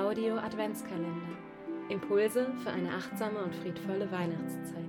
Audio Adventskalender. Impulse für eine achtsame und friedvolle Weihnachtszeit.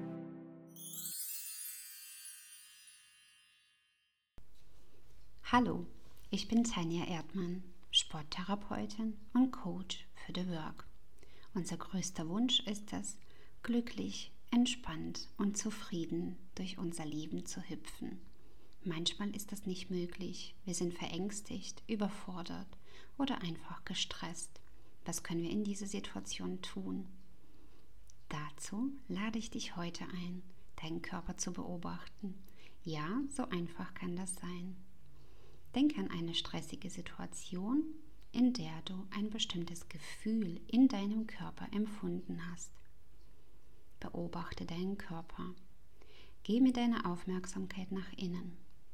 Hallo, ich bin Tanja Erdmann, Sporttherapeutin und Coach für The Work. Unser größter Wunsch ist es, glücklich, entspannt und zufrieden durch unser Leben zu hüpfen. Manchmal ist das nicht möglich. Wir sind verängstigt, überfordert oder einfach gestresst. Was können wir in dieser Situation tun? Dazu lade ich dich heute ein, deinen Körper zu beobachten. Ja, so einfach kann das sein. Denk an eine stressige Situation, in der du ein bestimmtes Gefühl in deinem Körper empfunden hast. Beobachte deinen Körper. Geh mit deiner Aufmerksamkeit nach innen.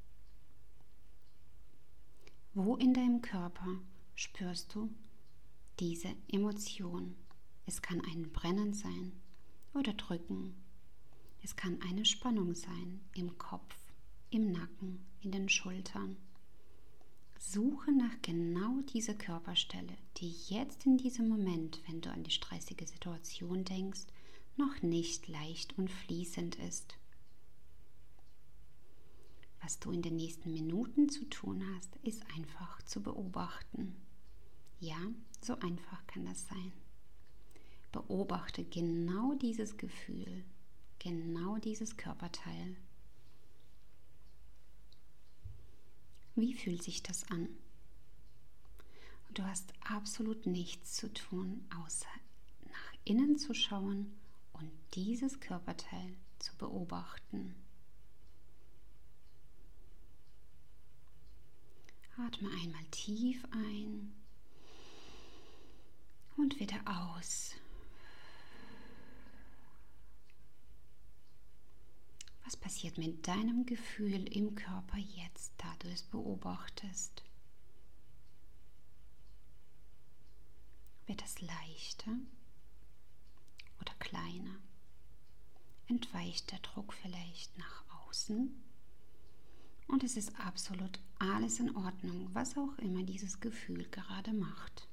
Wo in deinem Körper spürst du diese Emotion? Es kann ein Brennen sein oder Drücken. Es kann eine Spannung sein im Kopf, im Nacken, in den Schultern. Suche nach genau dieser Körperstelle, die jetzt in diesem Moment, wenn du an die stressige Situation denkst, noch nicht leicht und fließend ist. Was du in den nächsten Minuten zu tun hast, ist einfach zu beobachten. Ja, so einfach kann das sein. Beobachte genau dieses Gefühl, genau dieses Körperteil. Wie fühlt sich das an? Und du hast absolut nichts zu tun, außer nach innen zu schauen und dieses Körperteil zu beobachten. Atme einmal tief ein und wieder aus. Was passiert mit deinem Gefühl im Körper jetzt, da du es beobachtest? Wird es leichter oder kleiner? Entweicht der Druck vielleicht nach außen? Und es ist absolut alles in Ordnung, was auch immer dieses Gefühl gerade macht.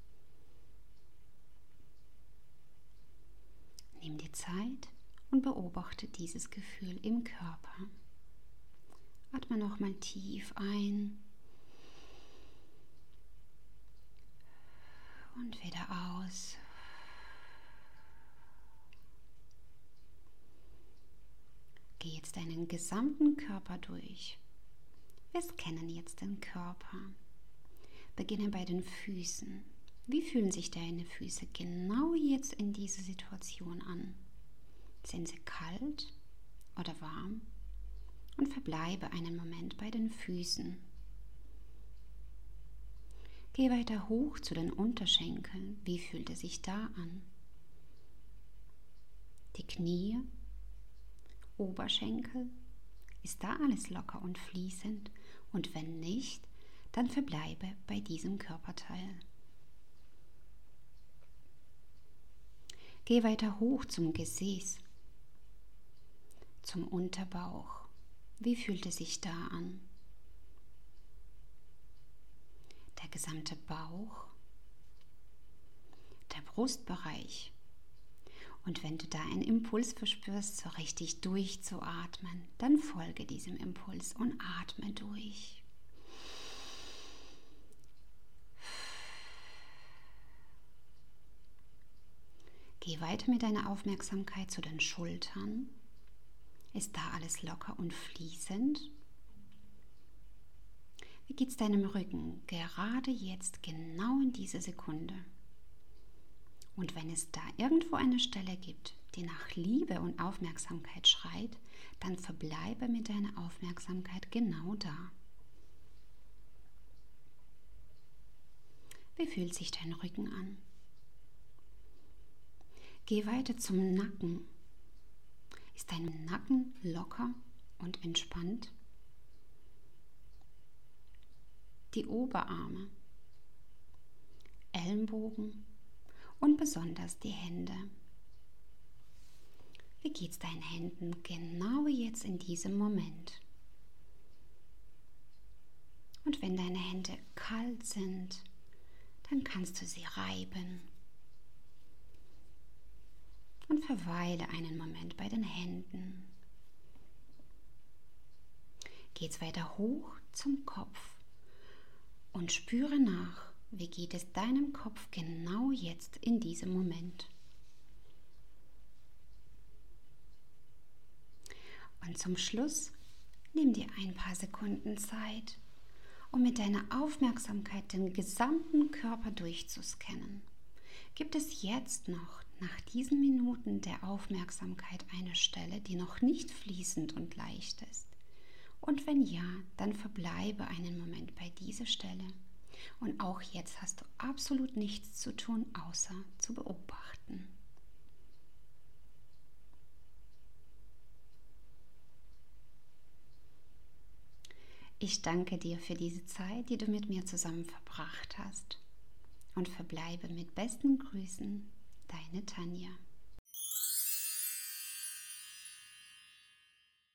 Nimm dir Zeit und beobachte dieses Gefühl im Körper. Atme nochmal tief ein und wieder aus. Geh jetzt deinen gesamten Körper durch. Wir scannen jetzt den Körper. Beginne bei den Füßen. Wie fühlen sich deine Füße genau jetzt in dieser Situation an? Sind sie kalt oder warm? Und verbleibe einen Moment bei den Füßen. Geh weiter hoch zu den Unterschenkeln. Wie fühlt es sich da an? Die Knie, Oberschenkel? Ist da alles locker und fließend? Und wenn nicht, dann verbleibe bei diesem Körperteil. Geh weiter hoch zum Gesäß, zum Unterbauch. Wie fühlt es sich da an? Der gesamte Bauch, der Brustbereich. Und wenn du da einen Impuls verspürst, so richtig durchzuatmen, dann folge diesem Impuls und atme durch. Geh weiter mit deiner Aufmerksamkeit zu den Schultern. Ist da alles locker und fließend? Wie geht es deinem Rücken gerade jetzt, genau in dieser Sekunde? Und wenn es da irgendwo eine Stelle gibt, die nach Liebe und Aufmerksamkeit schreit, dann verbleibe mit deiner Aufmerksamkeit genau da. Wie fühlt sich dein Rücken an? Geh weiter zum Nacken. Ist dein Nacken locker und entspannt? Die Oberarme, Ellenbogen und besonders die Hände. Wie geht es deinen Händen genau jetzt in diesem Moment? Und wenn deine Hände kalt sind, dann kannst du sie reiben. Und verweile einen Moment bei den Händen. Geh jetzt weiter hoch zum Kopf und spüre nach, wie geht es deinem Kopf genau jetzt in diesem Moment. Und zum Schluss nimm dir ein paar Sekunden Zeit, um mit deiner Aufmerksamkeit den gesamten Körper durchzuscannen. Gibt es jetzt noch nach diesen Minuten der Aufmerksamkeit eine Stelle, die noch nicht fließend und leicht ist? Und wenn ja, dann verbleibe einen Moment bei dieser Stelle. Und auch jetzt hast du absolut nichts zu tun, außer zu beobachten. Ich danke dir für diese Zeit, die du mit mir zusammen verbracht hast. Und verbleibe mit besten Grüßen, deine Tanja.